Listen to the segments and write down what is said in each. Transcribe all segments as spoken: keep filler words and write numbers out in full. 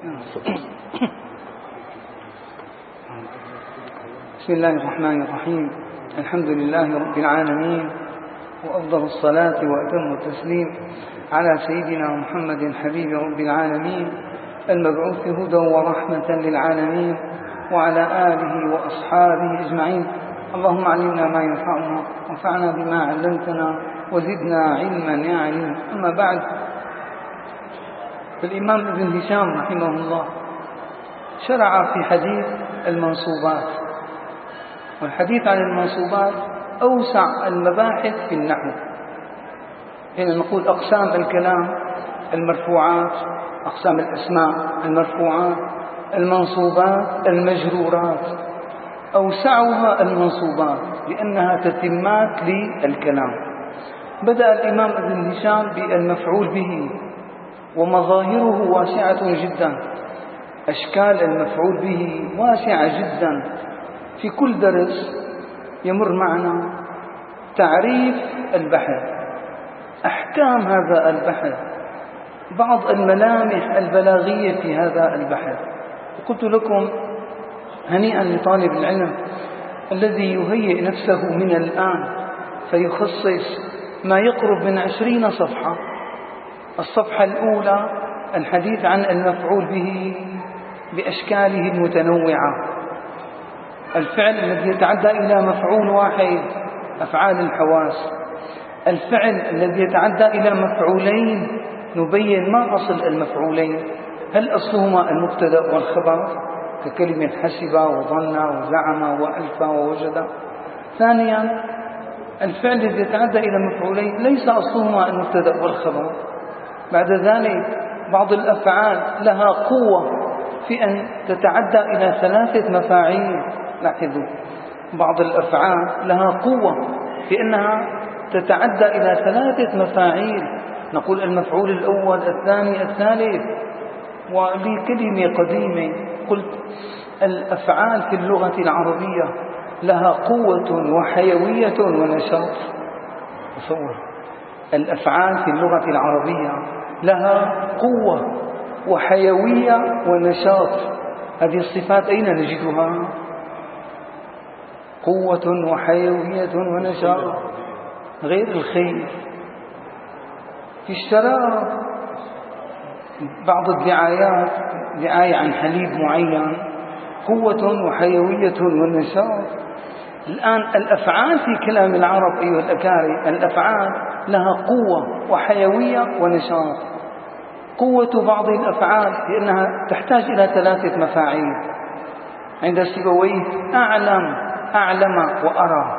بسم الله الرحمن الرحيم. الحمد لله رب العالمين، وأفضل الصلاة وأتم التسليم على سيدنا محمد حبيب رب العالمين المبعوث هدى ورحمة للعالمين، وعلى آله وأصحابه أجمعين. اللهم علمنا ما ينفعنا وانفعنا بما علمتنا وزدنا علما يا عليم. أما بعد، الإمام ابن هشام رحمه الله شرع في حديث المنصوبات، والحديث عن المنصوبات أوسع المباحث في النحو. هنا نقول أقسام الكلام: المرفوعات، أقسام الأسماء، المرفوعات، المنصوبات، المجرورات. أوسعها المنصوبات لأنها تتمات للكلام. بدأ الإمام ابن هشام بالمفعول به، ومظاهره واسعة جدا، أشكال المفعول به واسعة جدا. في كل درس يمر معنا تعريف البحث، أحكام هذا البحث، بعض الملامح البلاغية في هذا البحث. وقلت لكم هنيئا لطالب العلم الذي يهيئ نفسه من الآن فيخصص ما يقرب من عشرين صفحة. الصفحة الأولى الحديث عن المفعول به بأشكاله المتنوعة، الفعل الذي يتعدى إلى مفعول واحد، أفعال الحواس. الفعل الذي يتعدى إلى مفعولين، نبين ما أصل المفعولين، هل أصلهما المبتدأ والخبر ككلمة حسب وظن وزعم وألف ووجد. ثانيا، الفعل الذي يتعدى إلى مفعولين ليس أصلهما المبتدأ والخبر. بعد ذلك بعض الأفعال لها قوة في أن تتعدى إلى ثلاثة مفاعيل. لاحظوا، بعض الأفعال لها قوة في أنها تتعدى إلى ثلاثة مفاعيل. نقول المفعول الأول، الثاني، الثالث. ولكلمة قديمة قلت الأفعال في اللغة العربية لها قوة وحيوية ونشاط. تصور، الأفعال في اللغة العربية لها قوة وحيوية ونشاط. هذه الصفات أين نجدها؟ قوة وحيوية ونشاط. غير الخير في الشراب، بعض الدعايات دعاية عن حليب معين، قوة وحيوية ونشاط. الآن الأفعال في كلام العرب أيها الأكارم، الأفعال لها قوة وحيوية ونشاط. قوة بعض الأفعال لأنها تحتاج إلى ثلاثة مفاعيل. عند سيبويه أعلم، أعلم وأرى.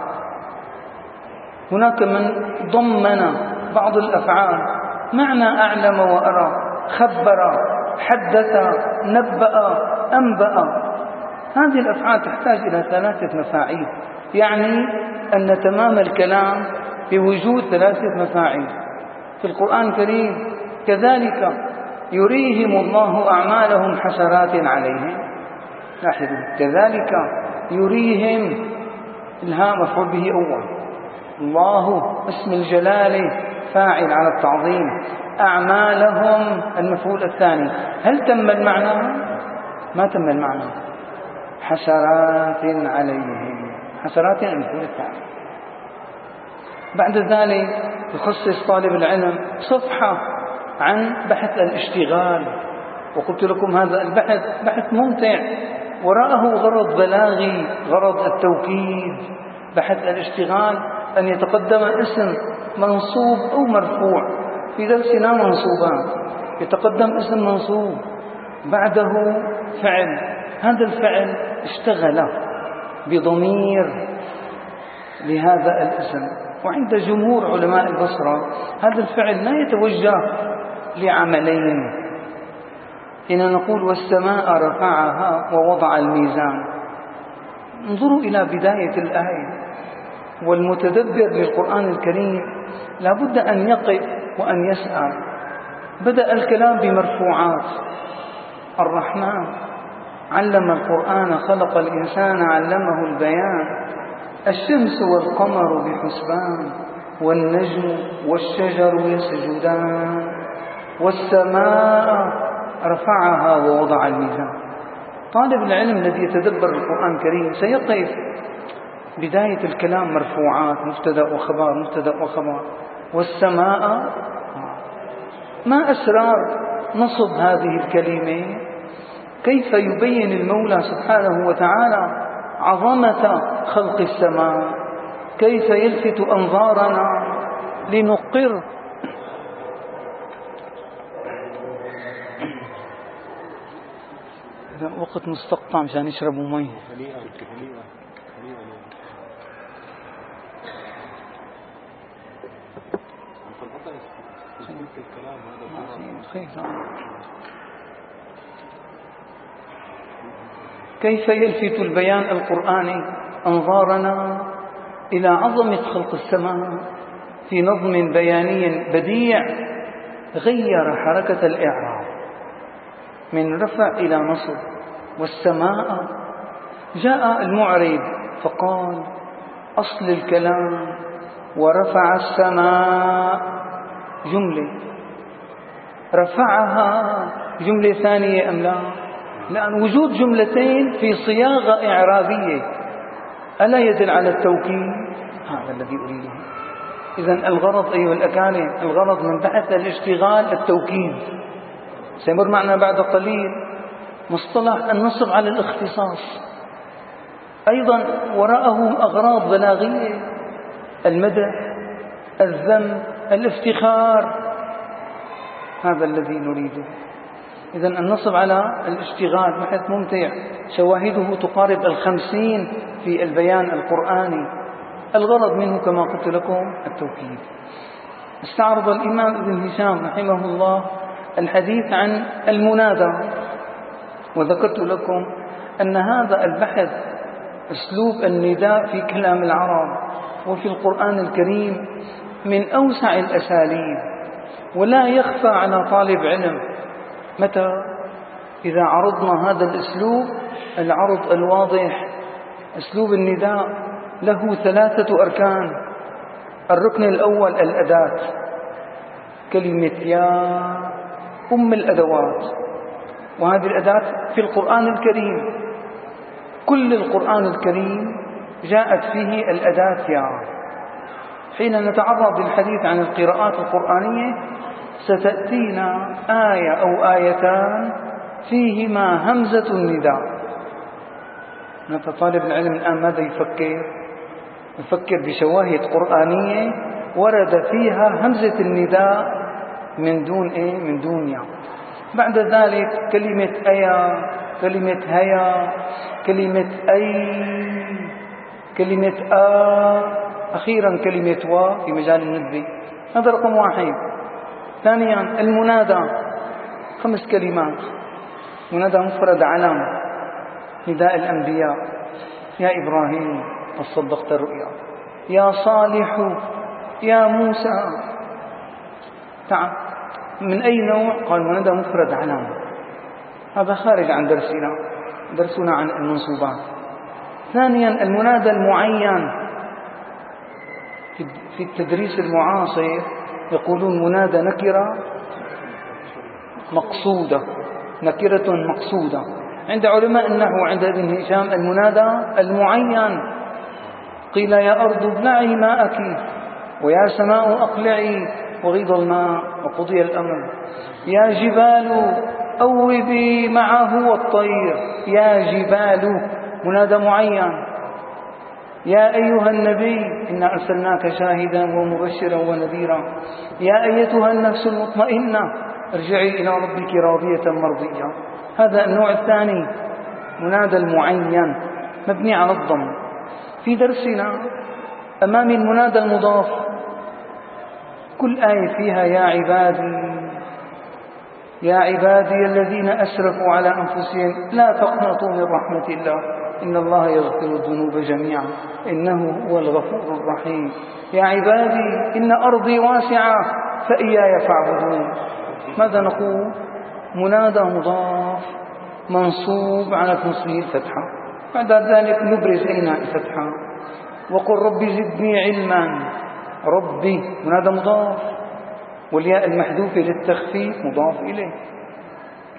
هناك من ضمن بعض الأفعال معنى أعلم وأرى: خبر، حدث، نبأ، أنبأ. هذه الأفعال تحتاج إلى ثلاثة مفاعيل، يعني أن تمام الكلام بوجود ثلاثة مفاعيل. في القرآن الكريم كذلك يريهم الله أعمالهم حسرات عليهم. لاحظوا، كذلك يريهم، الهاء مفعول به أول، الله اسم الجلالة فاعل على التعظيم، أعمالهم المفعول الثاني. هل تم المعنى؟ ما تم المعنى. حسرات عليهم، حسرات المفعول الثاني. بعد ذلك يخصص طالب العلم صفحة عن بحث الاشتغال. وقلت لكم هذا البحث بحث ممتع، وراءه غرض بلاغي، غرض التوكيد. بحث الاشتغال أن يتقدم اسم منصوب أو مرفوع. في درسنا منصوبان، يتقدم اسم منصوب بعده فعل، هذا الفعل اشتغل بضمير لهذا الاسم. وعند جمهور علماء البصرة هذا الفعل لا يتوجه لعملين. إن نقول والسماء رفعها ووضع الميزان، انظروا إلى بداية الآية. والمتدبر للقرآن الكريم لابد أن يقف وأن يسأل. بدأ الكلام بمرفوعات: الرحمن علم القرآن خلق الإنسان علمه البيان، الشمس والقمر بحسبان، والنجم والشجر يسجدان، والسماء رفعها ووضع الميزان. طالب العلم الذي يتدبر القرآن الكريم سيقف بداية الكلام مرفوعات، مبتدأ وخبر مبتدأ وخبر، والسماء. ما أسرار نصب هذه الكلمة؟ كيف يبين المولى سبحانه وتعالى عظمة خلق السماء، كيف يلفت أنظارنا لنقر وقت مستقطع مشان يشربوا مي. كيف يلفت البيان القرآني أنظارنا إلى عظمة خلق السماء في نظم بياني بديع غير حركة الإعراب من رفع إلى نصب. والسماء، جاء المعرب فقال أصل الكلام ورفع السماء جملة، رفعها جملة ثانية أم لا؟ لأن وجود جملتين في صياغة إعرابية ألا يدل على التوكيد؟ هذا الذي أريده. إذن الغرض أيها الأكارم، الغرض من بحث الاشتغال التوكيد. سيمر معنا بعد قليل مصطلح النصب على الاختصاص، أيضا وراءه أغراض بلاغية، المدح، الذم، الافتخار. هذا الذي نريده. إذن النصب على الاشتغال بحث ممتع، شواهده تقارب الخمسين في البيان القرآني. الغرض منه كما قلت لكم التوكيد. استعرض الإمام ابن هشام رحمه الله الحديث عن المنادى، وذكرت لكم أن هذا البحث أسلوب النداء في كلام العرب وفي القرآن الكريم من أوسع الأساليب، ولا يخفى على طالب علم. متى؟ إذا عرضنا هذا الأسلوب العرض الواضح. أسلوب النداء له ثلاثة أركان. الركن الأول الأداة، كلمة يا أم الأدوات، وهذه الأداة في القرآن الكريم كل القرآن الكريم جاءت فيه الأداة يا. حين نتعرض للحديث عن القراءات القرآنية ستأتينا آية أو آيتان فيهما همزة النداء. طالب العلم الآن ماذا يفكر؟ يفكر بشواهد قرآنية ورد فيها همزة النداء من دون إيه؟ من دون يا. بعد ذلك كلمة أيا، كلمة هيا، كلمة أي، كلمة آ، أخيرا كلمة وا في مجال الندب. هذا رقم واحد. ثانيا المنادى، خمس كلمات. منادى مفرد علم، نداء الأنبياء: يا إبراهيم قد صدقت الرؤيا، يا صالح، يا موسى. تعال من أي نوع؟ قال منادى مفرد علم. هذا خارج عن درسنا، درسنا عن المنصوبات. ثانيا المنادى المعين، في التدريس المعاصر يقولون منادى نكرة مقصودة، نكرة مقصودة. عند علماء النحو عند ابن هشام المنادى المعين، قيل يا أرض ابلعي ماءك ويا سماء أقلعي وغيض الماء وقضي الأمر، يا جبال أوبي معه والطير. يا جبال منادى معين. يا أيها النبي إنا أرسلناك شاهدا ومبشرا ونذيرا. يا أيتها النفس المطمئنة ارجعي إلى ربك راضية مرضية. هذا النوع الثاني، منادى المعين مبني على الضم. في درسنا أمام المنادى المضاف، كل آية فيها يا عبادي، يا عبادي الذين أسرفوا على أنفسهم لا تقنطوا من رحمة الله إن الله يغفر الذنوب جميعا إنه هو الغفور الرحيم. يا عبادي إن أرضي واسعة فإياي فاعبدون. ماذا نقول؟ منادى مضاف منصوب على تنصيب الفتحة. بعد ذلك نبرز أين الفتحة وقل ربي زدني علما. ربي منادى مضاف، والياء المحذوفة للتخفيف مضاف إليه.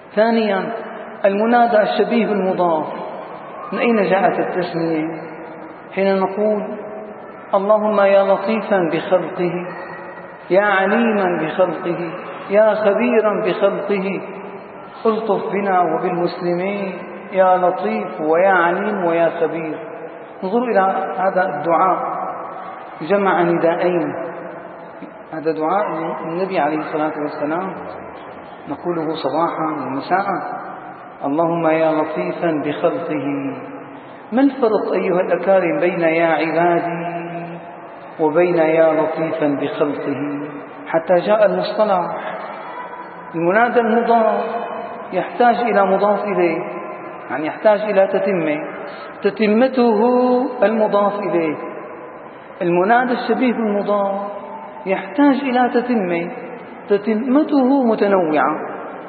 ثانيا المنادى الشبيه بالمضاف، من أين جاءت التسمية؟ حين نقول اللهم يا لطيفا بخلقه، يا عليما بخلقه، يا خبيرا بخلقه، الطف بنا وبالمسلمين يا لطيف ويا عليم ويا خبير. انظروا إلى هذا الدعاء، جمع نداءين. هذا دعاء النبي عليه الصلاة والسلام نقوله صباحا ومساء، اللهم يا لطيفا بخلقه. ما الفرق أيها الأكارم بين يا عبادي وبين يا لطيفا بخلقه؟ حتى جاء المصطلح. المنادى المضاف يحتاج إلى مضاف إليه، يعني يحتاج إلى تتمة، تتمته المضاف إليه. المنادى الشبيه بالمضاف يحتاج إلى تتمة، تتمته متنوعة.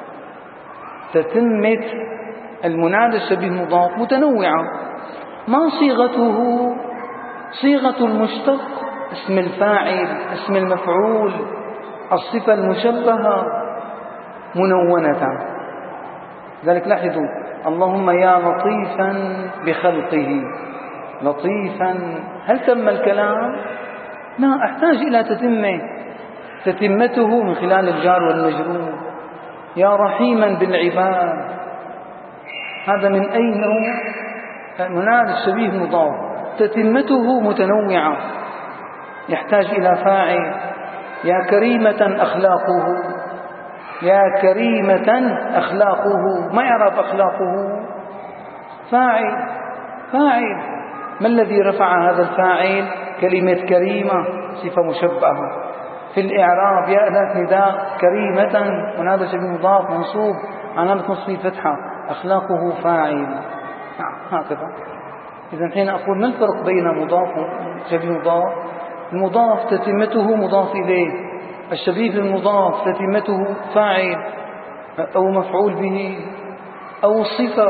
تتمة المنادى الشبيه بالمضاف متنوعة. ما صيغته؟ صيغة المشتق، اسم الفاعل، اسم المفعول، الصفة المشبهة، منونة. ذلك لاحظوا اللهم يا لطيفا بخلقه، لطيفا. هل تم الكلام؟ لا، أحتاج إلى تتمة، تتمته من خلال الجار والمجرور. يا رحيما بالعباد، هذا من أي نوع؟ منادى الشبيه مضاف، تتمته متنوعة، يحتاج إلى فاعل. يا كريمة أخلاقه، يا كريمة أخلاقه، ما يعرف أخلاقه؟ فاعل، فاعل. ما الذي رفع هذا الفاعل؟ كلمة كريمة، صفة مشبهة. في الإعراب يا أداة نداء كريمة، منادى شبيه مضاف منصوب علامة نصبه فتحة، أخلاقه فاعل. هكذا. إذا حين أقول ما الفرق بين مضاف وشبيه مضاف؟ المضاف تتمته مضاف إليه، الشبيه المضاف تتمته فاعل أو مفعول به أو صفة.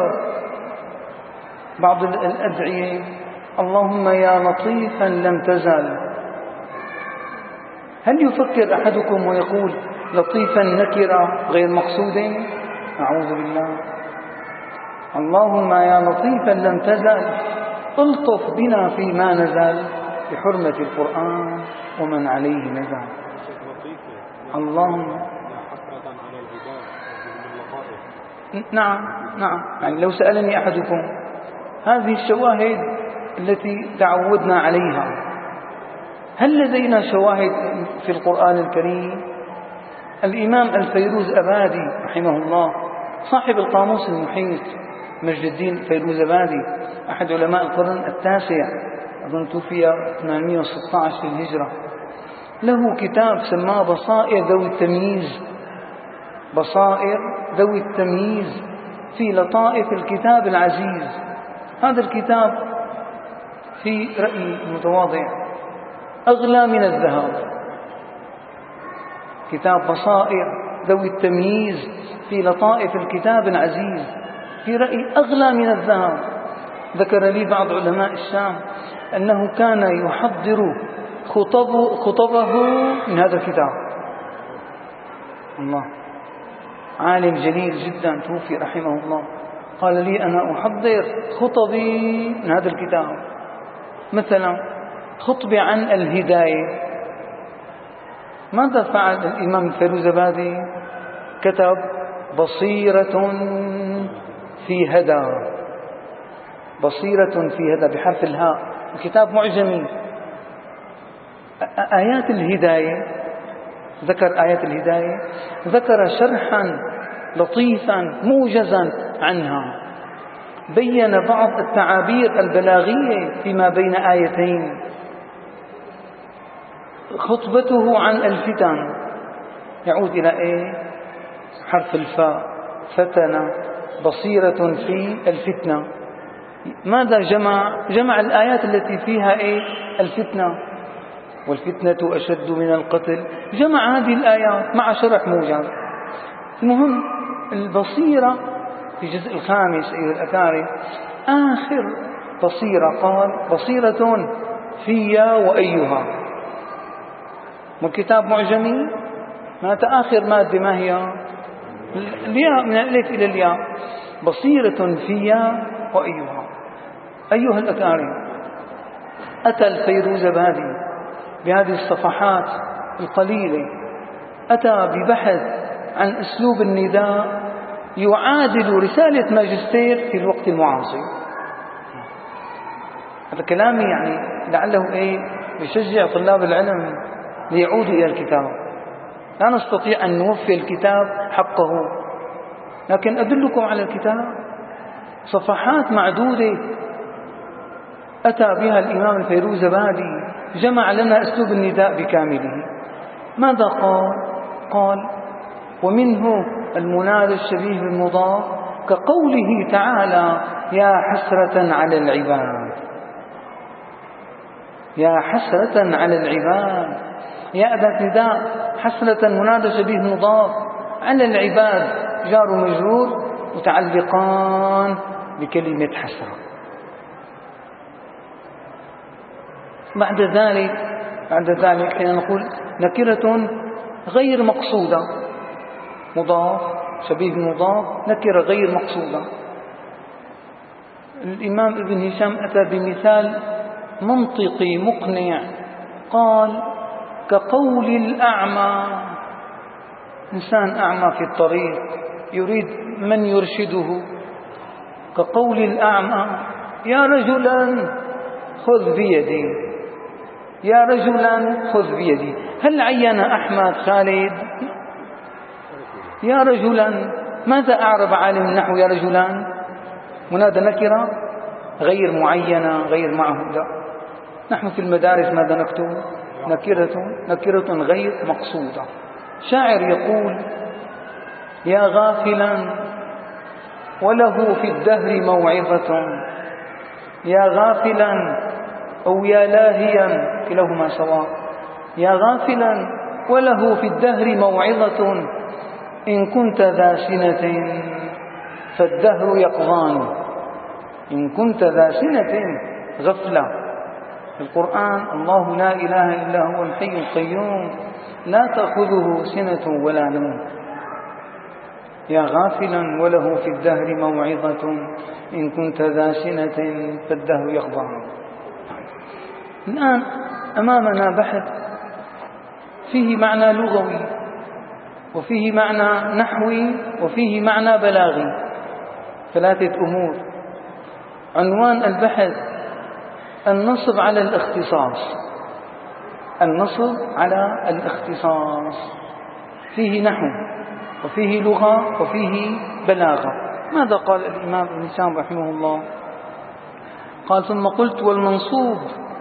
بعض الأدعية اللهم يا لطيفا لم تزل. هل يفكر أحدكم ويقول لطيفا نكرة غير مقصودة؟ أعوذ بالله. اللهم يا لطيفا لم تزل، الطف بنا فيما نزل بحرمة القرآن ومن عليه نزل. اللهم نعم نعم، يعني لو سألني أحدكم هذه الشواهد التي تعودنا عليها، هل لدينا شواهد في القرآن الكريم؟ الإمام الفيروز أبادي رحمه الله صاحب القاموس المحيط، مجد الدين فيروز أبادي أحد علماء القرن التاسع، أظن توفي ثمانمئة وستة عشر للهجرة، له كتاب سماه بصائر ذوي التمييز، بصائر ذوي التمييز في لطائف الكتاب العزيز. هذا الكتاب في رأيي المتواضع أغلى من الذهب. كتاب بصائر ذوي التمييز في لطائف الكتاب العزيز في رأيي أغلى من الذهب. ذكر لي بعض علماء الشام أنه كان يحضر خطبه, خطبه من هذا الكتاب. الله، عالم جليل جدا توفي رحمه الله، قال لي أنا أحضر خطبي من هذا الكتاب. مثلا خطبة عن الهداية، ماذا فعل الإمام الفيروزابادي؟ كتب بصيرة في هدى، بصيرة في هدى بحرف الهاء، الكتاب معجمي. آيات الهداية، ذكر آيات الهداية، ذكر شرحا لطيفا موجزا عنها، بين بعض التعابير البلاغية فيما بين آيتين. خطبته عن الفتن يعود إلى إيه؟ حرف الفاء، فتنة، بصيرة في الفتنة. ماذا جمع؟ جمع الآيات التي فيها إيه؟ الفتنة، والفتنة أشد من القتل، جمع هذه الآيات مع شرح موجز. المهم البصيرة في الجزء الخامس أيها الأكارم، آخر بصيرة قال بصيرة فيا وأيها، والكتاب معجمي. مات آخر مادة ما هي؟ الياء من الألف إلى الياء، بصيرة فيها وأيها. أيها الأكارم، أتى الفيروزبادي بهذه الصفحات القليلة أتى ببحث عن أسلوب النداء يعادل رسالة ماجستير في الوقت المعاصر. هذا كلامي يعني لعله إيه يشجع طلاب العلم ليعودوا إلى الكتاب. لا نستطيع أن نوفي الكتاب حقه، لكن أدلكم على الكتاب، صفحات معدودة أتى بها الإمام الفيروزبادي، جمع لنا أسلوب النداء بكامله. ماذا قال؟ قال: ومنه المنادى الشبيه بالمضاف كقوله تعالى: يا حسرة على العباد. يا حسرة على العباد، يا أداة نداء، حسرة منادى شبيه مضاف، على العباد جار ومجرور متعلقان بكلمة حسرة. بعد ذلك بعد ذلك حين نقول نكرة غير مقصودة، مضاف شبيه مضاف، نكرة غير مقصودة. الإمام ابن هشام أتى بمثال منطقي مقنع، قال: كقول الأعمى، إنسان أعمى في الطريق يريد من يرشده، كقول الأعمى: يا رجلا خذ بيدي، يا رجلا خذ بيدي. هل عين أحمد خالد؟ يا رجلا، ماذا أعرب عالم النحو يا رجلان؟ منادى نكرة غير معينة غير معهودة. نحن في المدارس ماذا نكتب؟ نكرة نكرة غير مقصودة. شاعر يقول: يا غافلا وله في الدهر موعظة، يا غافلا أو يا لاهيا كلاهما سواء، يا غافلا وله في الدهر موعظة، إن كنت ذا سنة فالدهر يقظان. إن كنت ذا سنة غفلة. في القرآن: الله لا إله إلا هو الحي القيوم لا تأخذه سنة ولا نوم. يا غافلا وله في الدهر موعظة، إن كنت ذا سنة فالدهر يقظان. الآن أمامنا بحث فيه معنى لغوي، وفيه معنى نحوي، وفيه معنى بلاغي، ثلاثة أمور. عنوان البحث: النصب على الاختصاص. النصب على الاختصاص فيه نحو وفيه لغة وفيه بلاغة. ماذا قال الإمام ابن هشام رحمه الله؟ قال: ثم قلت: والمنصوب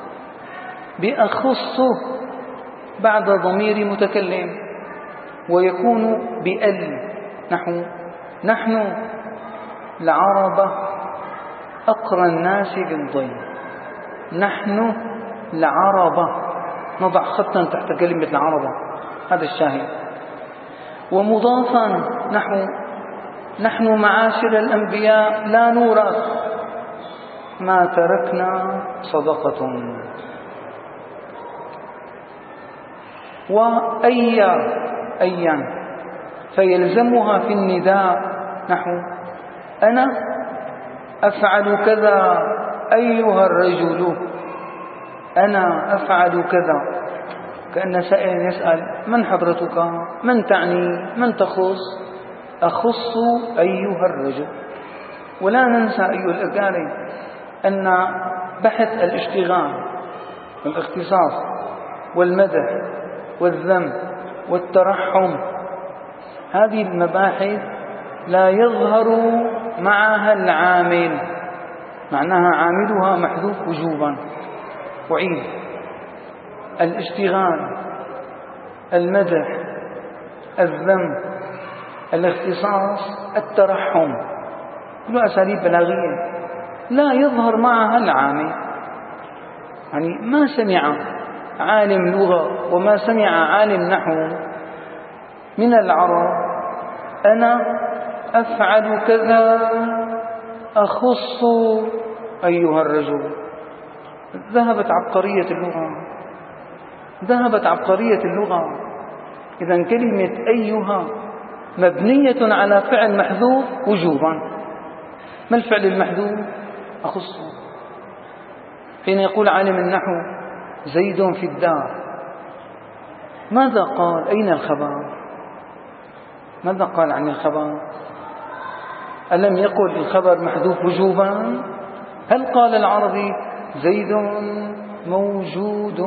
بأخصه بعد ضمير متكلم، ويكون بأل، نحو: نحن العربة أقرى الناس بالضيم. نحن العربة، نضع خطا تحت كلمة العربة، هذا الشاهد. ومضافا نحو: نحن معاشر الأنبياء لا نورث ما تركنا صدقة. وأيا أيا فيلزمها في النداء، نحو: أنا أفعل كذا أيها الرجل، أنا أفعل كذا، كأن سائل يسأل: من حضرتك؟ من تعني؟ من تخص؟ أخص أيها الرجل. ولا ننسى أيها الأكارم أن بحث الاشتغال والاختصاص والمدح والذم والترحم، هذه المباحث لا يظهر معها العامل، معناها عاملها محذوف وجوبا. وعيد: الاشتغال، المدح، الذم، الاختصاص، الترحم، كلها أساليب بلاغية لا يظهر معها العامل. يعني ما سمع عالم لغة وما سمع عالم نحو من العرب أنا أفعل كذا أخص أيها الرجل. ذهبت عبقرية اللغة، ذهبت عبقرية اللغة. إذن كلمة أيها مبنية على فعل محذوف وجوبا. ما الفعل المحذوف؟ أخصه. حين يقول عالم النحو زيد في الدار، ماذا قال؟ أين الخبر؟ ماذا قال عن الخبر؟ ألم يقل الخبر محذوف وجوبا؟ هل قال العربي زيد موجود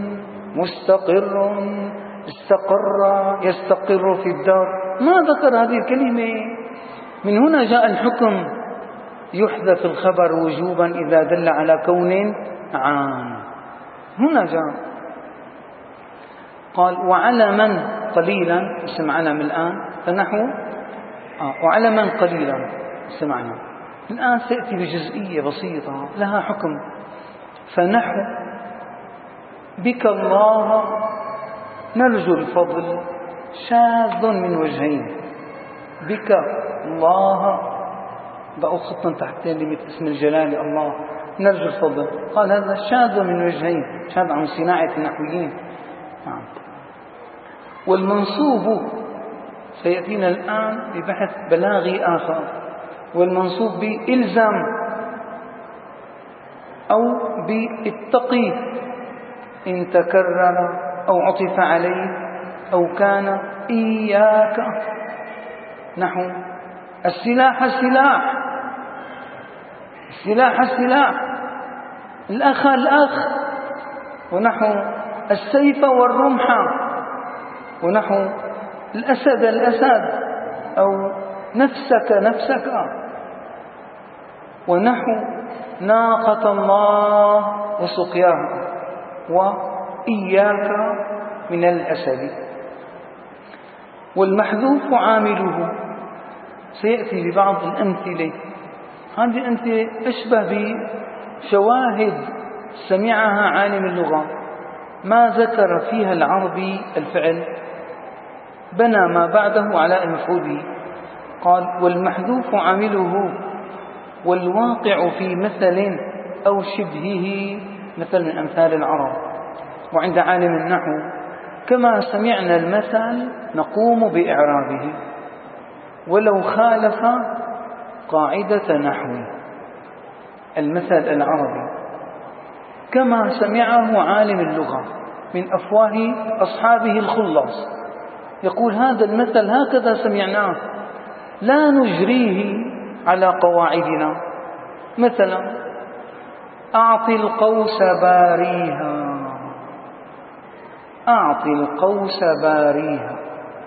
مستقر استقر يستقر في الدار؟ ما ذكر هذه الكلمة. من هنا جاء الحكم يحذف الخبر وجوبا إذا دل على كون عام. هنا جاء قال وعلى من قليلا، اسم علم الآن، فنحو آه وعلى من قليلا سمعنا. الآن سيأتي بجزئية بسيطة لها حكم. فنحو بك الله نرجو الفضل شاذ من وجهين. بك الله بقوا خطا تحتين لمثل اسم الجلال الله نرجو الفضل، قال هذا شاذ من وجهين، شاذ عن صناعة النحويين. نعم. والمنصوب سيأتينا الآن ببحث بلاغي آخر، والمنصوب بإلزام أو باتقي إن تكرر أو عطف عليه أو كان إياك. نحو السلاح السلاح السلاح السلاح الأخ الأخ، ونحو السيف والرمح، ونحو الأسد الأسد، أو نفسك نفسك، ونحو ناقة الله وسقياها، وإياك من الأسد. والمحذوف عامله سيأتي ببعض الأمثلة. هذه الأمثلة أشبه بشواهد سمعها عالم اللغة، ما ذكر فيها العربي الفعل بنى ما بعده على المفعول به. قال والمحذوف عامله والواقع في مثل أو شبهه، مثل من أمثال العرب. وعند عالم النحو كما سمعنا المثل نقوم بإعرابه ولو خالف قاعدة نحو. المثل العربي كما سمعه عالم اللغة من أفواه أصحابه الخلص، يقول هذا المثل هكذا سمعناه لا نجريه على قواعدنا. مثلا أعطي القوس باريها، أعطي القوس باريها.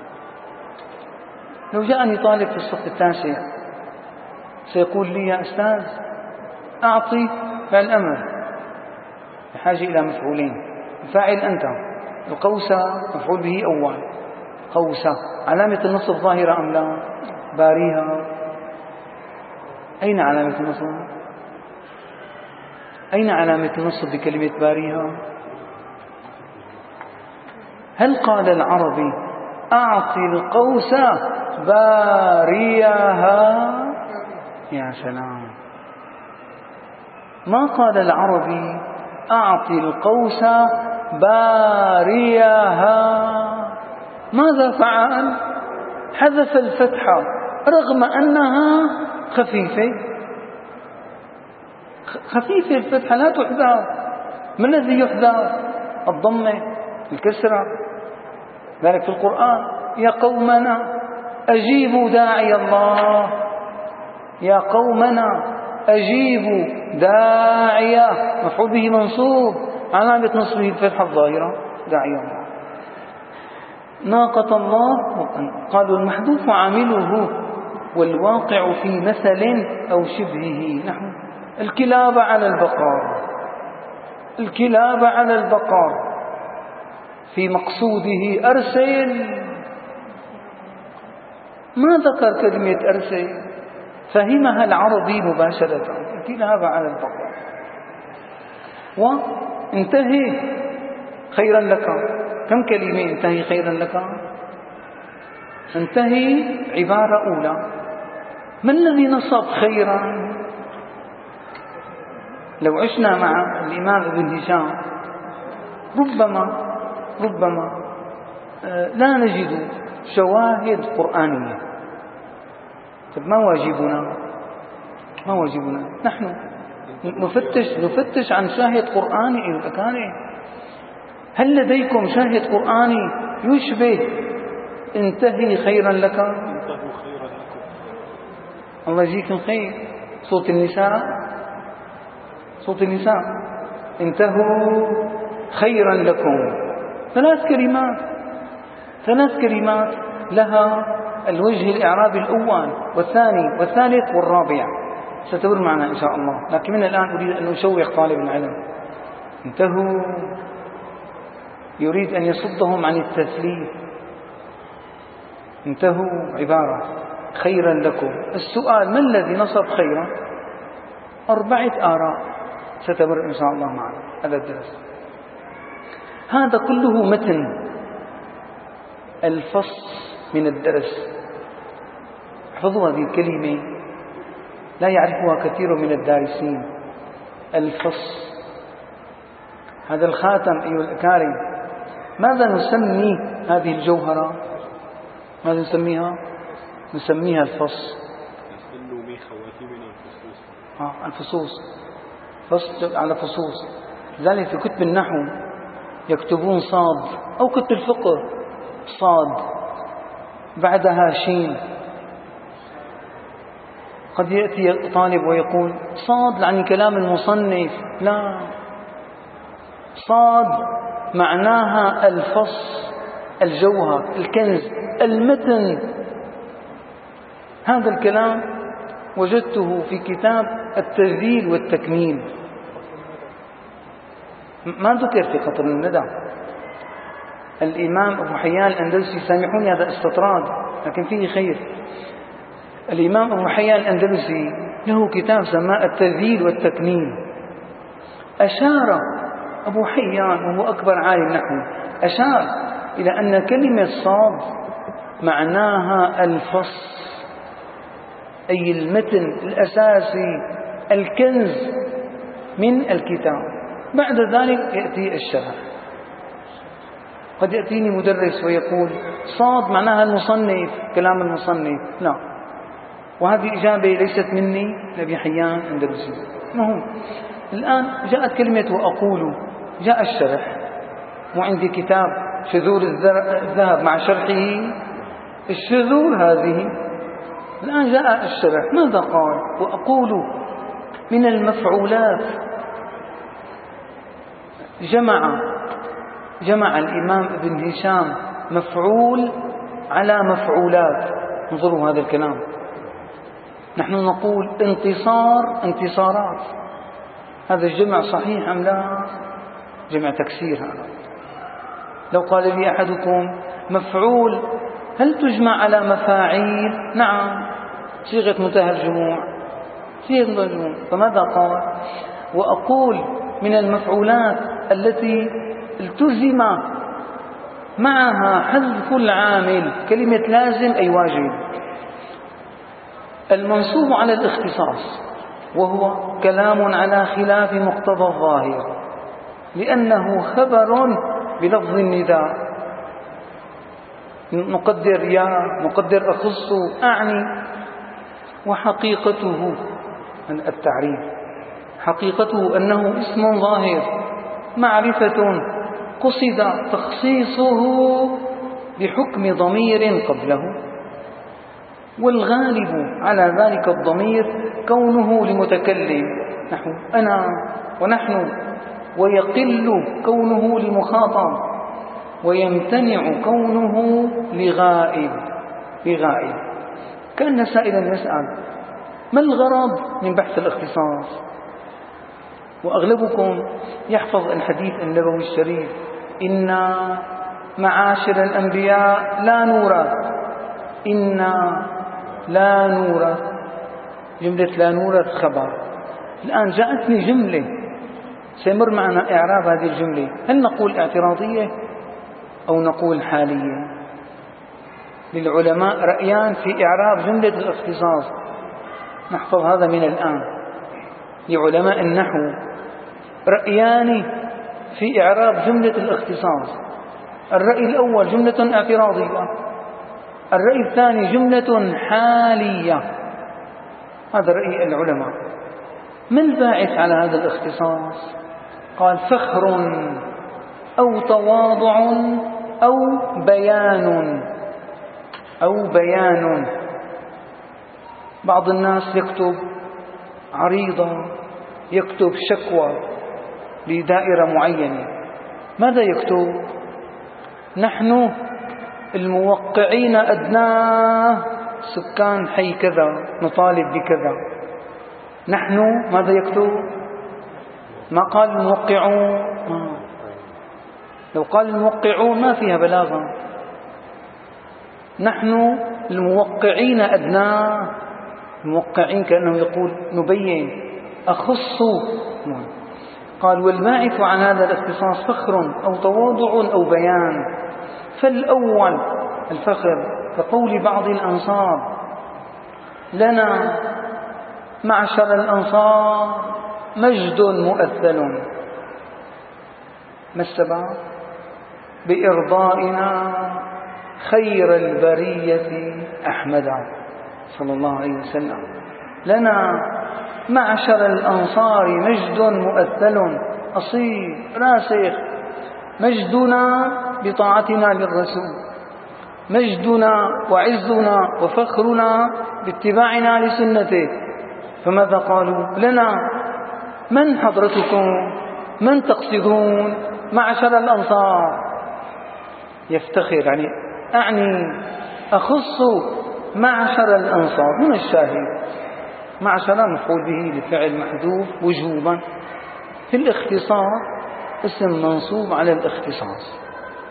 لو جاءني طالب في الصف التاسع سيقول لي يا أستاذ أعطي فعل أمر بحاجة إلى مفعولين، الفاعل أنت، القوس مفعول به أول، قوسة علامة النصب ظاهرة أم لا؟ باريها، أين علامة النصب؟ أين علامة النصب بكلمة باريها؟ هل قال العربي أعطي القوس باريها؟ يا سلام، ما قال العربي أعطي القوس باريها. ماذا فعل؟ حذف الفتحة رغم أنها خفيفة. خفيفة الفتحة لا تحذف. ما الذي يحذف؟ الضمة، الكسرة. ذلك في القرآن يا قومنا أجيبوا داعي الله، يا قومنا أجيبوا داعي، مفعول به منصوب علامة نصبه الفتحة الظاهرة داعي الله. ناقة الله قالوا المحذوف عامله والواقع في مثل أو شبهه. نحو الكلاب على البقر، الكلاب على البقر، في مقصوده أرسل. ما ذكر كلمة أرسل، فهمها العربي مباشرة، الكلاب على البقر. وانتهي خيرا لك، كم كلمة انتهي خيرا لك؟ انتهي عبارة أولى. ما الذي نصب خيرا؟ لو عشنا مع الإمام ابن هشام ربما ربما لا نجد شواهد قرآنية. طيب ما واجبنا؟ ما واجبنا نحن نفتش نفتش عن شاهد قرآني مكانه. هل لديكم شاهد قرآني يشبه انتهي خيرا لك؟ الله يجزيكم خير. صوت النساء، صوت النساء انتهوا خيرا لكم. ثلاث كلمات، ثلاث كلمات لها الوجه الإعرابي الأول والثاني والثالث والرابع، ستمر معنا إن شاء الله. لكن من الآن أريد أن أشوق طالب العلم. انتهوا يريد أن يصدهم عن التثليث. انتهوا عبارة خيرا لكم. السؤال: ما الذي نصب خيرا؟ أربعة آراء ستمر إن شاء الله معنا هذا الدرس. هذا كله متن الفصل من الدرس. احفظوا هذه الكلمة، لا يعرفها كثير من الدارسين. الفصل، هذا الخاتم أيها الأكارم. ماذا نسمي هذه الجوهرة؟ ماذا نسميها؟ نسميها الفصل. آه الفصوص، فصل على فصوص. لذلك في كتب النحو يكتبون صاد، أو كتب الفقه صاد بعدها شين. قد يأتي طالب ويقول صاد يعني كلام المصنف. لا، صاد معناها الفصل، الجوهر، الكنز، المتن. هذا الكلام وجدته في كتاب التذييل والتكميل، ما ذكر في قطر الندى. الإمام أبو حيان الأندلسي، سامحوني هذا استطراد لكن فيه خير. الإمام أبو حيان الأندلسي له كتاب سماه التذييل والتكميل. أشار أبو حيان وهو أكبر عالم نحو، أشار إلى أن كلمة صاد معناها الفصل، أي المتن الأساسي، الكنز من الكتاب. بعد ذلك يأتي الشرح. قد يأتيني مدرس ويقول صاد معناها المصنف، كلام المصنف. لا، وهذه إجابة ليست مني، لأبي حيان أندلسي. المهم الآن جاءت كلمة وأقول، جاء الشرح. وعندي كتاب شذور الذهب مع شرحه الشذور هذه. الآن جاء الشرح، ماذا قال؟ وأقول من المفعولات. جمع جمع الإمام ابن هشام مفعول على مفعولات. انظروا هذا الكلام. نحن نقول انتصار، انتصارات. هذا الجمع صحيح أم لا؟ جمع تكسير هذا. لو قال لي أحدكم مفعول هل تجمع على مفاعيل؟ نعم، صيغة منتهى الجموع، صيغة منتهى الجموع. فماذا قال؟ وأقول من المفعولات التي التزم معها حذف العامل، كلمة لازم أي واجب، المنصوب على الاختصاص، وهو كلام على خلاف مقتضى الظاهر لأنه خبر بلفظ النداء. نقدر يا، نقدر أخص، أعني. وحقيقته التعريف، حقيقته أنه اسم ظاهر معرفة قصد تخصيصه بحكم ضمير قبله، والغالب على ذلك الضمير كونه لمتكلم نحو أنا ونحن، ويقل كونه لمخاطب، ويمتنع كونه لغائب لغائب. كان سائلا يسأل ما الغرض من بحث الاختصاص؟ وأغلبكم يحفظ الحديث النبوي الشريف: إنا معاشر الأنبياء لا نورث. إنا لا نورث، جملة لا نورث خبر. الآن جاءتني جملة سيمر معنا إعراب هذه الجملة. هل نقول اعتراضية أو نقول حالية؟ للعلماء رأيان في إعراب جملة الاختصاص، نحفظ هذا من الآن. لعلماء النحو رأيان في إعراب جملة الاختصاص. الرأي الأول جملة اعتراضية، الرأي الثاني جملة حالية، هذا رأي العلماء. ما الباعث على هذا الاختصاص؟ قال فخر أو تواضع أو بيان أو بيان. بعض الناس يكتب عريضة، يكتب شكوى لدائرة معينة، ماذا يكتب؟ نحن الموقعين أدناه سكان حي كذا نطالب بكذا. نحن ماذا يكتب؟ ما قال الموقعون. لو قال الموقعون ما فيها بلاغة. نحن الموقعين أدناه، الموقعين كأنه يقول نبين أخص. قال والباعث عن هذا الاختصاص فخر أو تواضع أو بيان. فالأول الفخر كقول بعض الأنصار: لنا معشر الأنصار مجد مؤثل. ما السبب؟ بإرضائنا خير البرية أحمد صلى الله عليه وسلم. لنا معشر الأنصار مجد مؤثل أصيل راسخ. مجدنا بطاعتنا للرسول، مجدنا وعزنا وفخرنا باتباعنا لسنته. فماذا قالوا؟ لنا. من حضرتكم؟ من تقصدون؟ معشر الأنصار. يفتخر، يعني أعني أخص معشر الأنصار. هنا الشاهد. معشر مفعول به لفعل محذوف وجوبا. في الاختصار اسم منصوب على الاختصاص.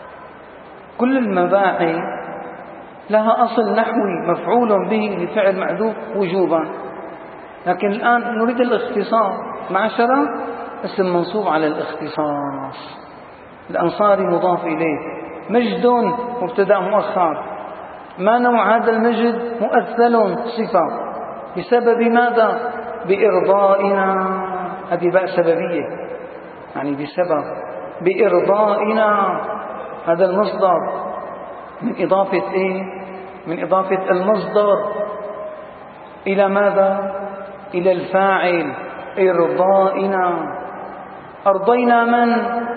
كل المباحث لها أصل نحوي مفعول به لفعل محذوف وجوبا، لكن الآن نريد الاختصار. معشرة اسم منصوب على الاختصاص. الأنصار مضاف إليه. مجد مبتدأ مؤخر. ما نوع هذا المجد؟ مؤثل صفة. بسبب ماذا؟ بإرضائنا. هذه باء سببية، يعني بسبب بإرضائنا. هذا المصدر من إضافة إيه؟ من إضافة المصدر إلى ماذا؟ إلى الفاعل. إرضائنا. أرضينا من؟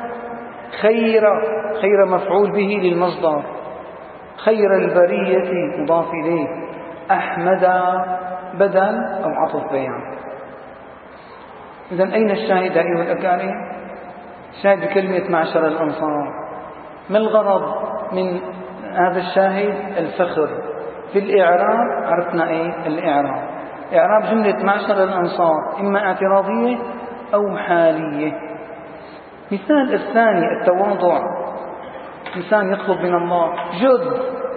خير. خير مفعول به للمصدر. خير البرية مضاف إليه. أحمد بدل أو عطف بيان. إذن أين الشاهد أيها الأكارم؟ الشاهد بكلمة معشر الأنصار. ما الغرض من هذا الشاهد؟ الفخر. في الإعراب عرفنا إيه الإعراب؟ إعراب جملة معشر الأنصار إما اعتراضية أو حالية. مثال الثاني التواضع. إنسان يطلب من الله: جد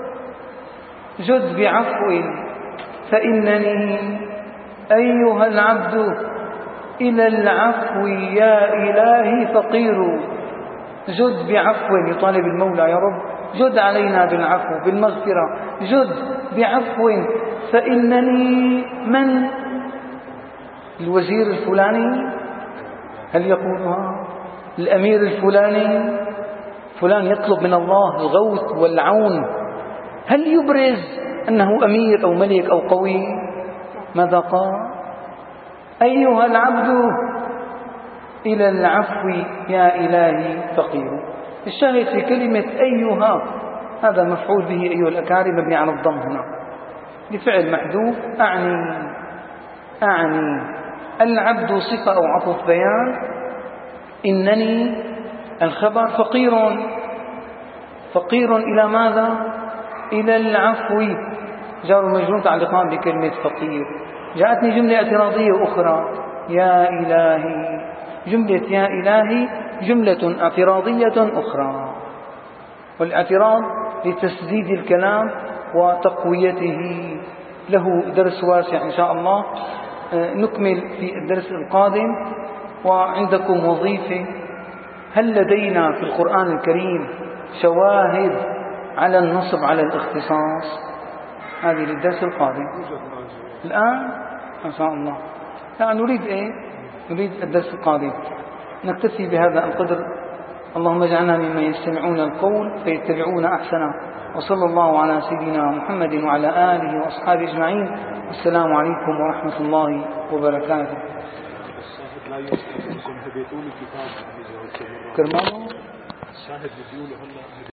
جد بعفو فإنني أيها العبد إلى العفو يا إلهي فقير. جد بعفو، يطالب المولى: يا رب جد علينا بالعفو بالمغفرة. جد بعفو فإنني من؟ الوزير الفلاني؟ هل يقولها؟ الأمير الفلاني؟ فلان يطلب من الله الغوث والعون، هل يبرز أنه أمير أو ملك أو قوي؟ ماذا قال؟ أيها العبد إلى العفو يا إلهي فقير. الشاهد في كلمة أيها، هذا مفعول به أيها الأكارم مبني على الضم هنا بفعل محذوف. أعني أعني العبد صفة أو عطف بيان. إنني الخبر. فقير فقير إلى ماذا؟ إلى العفو. جار مجرور تعلقان بكلمة فقير. جاءتني جملة اعتراضية أخرى: يا إلهي. جملة يا إلهي جملة اعتراضية أخرى، والاعتراض لتسديد الكلام وتقويته. له درس واسع إن شاء الله نكمل في الدرس القادم. وعندكم وظيفة: هل لدينا في القرآن الكريم شواهد على النصب على الاختصاص؟ هذه للدرس القادم. الآن إن شاء الله لا نريد إيه؟ نريد الدرس القادم. نكتفي بهذا القدر. اللهم اجعلنا ممن يستمعون القول فيتبعون أحسنه. وصلى الله على سيدنا محمد وعلى آله وأصحابه أجمعين. والسلام عليكم ورحمة الله وبركاته. كرمانه الشاهد بيقولوا هلا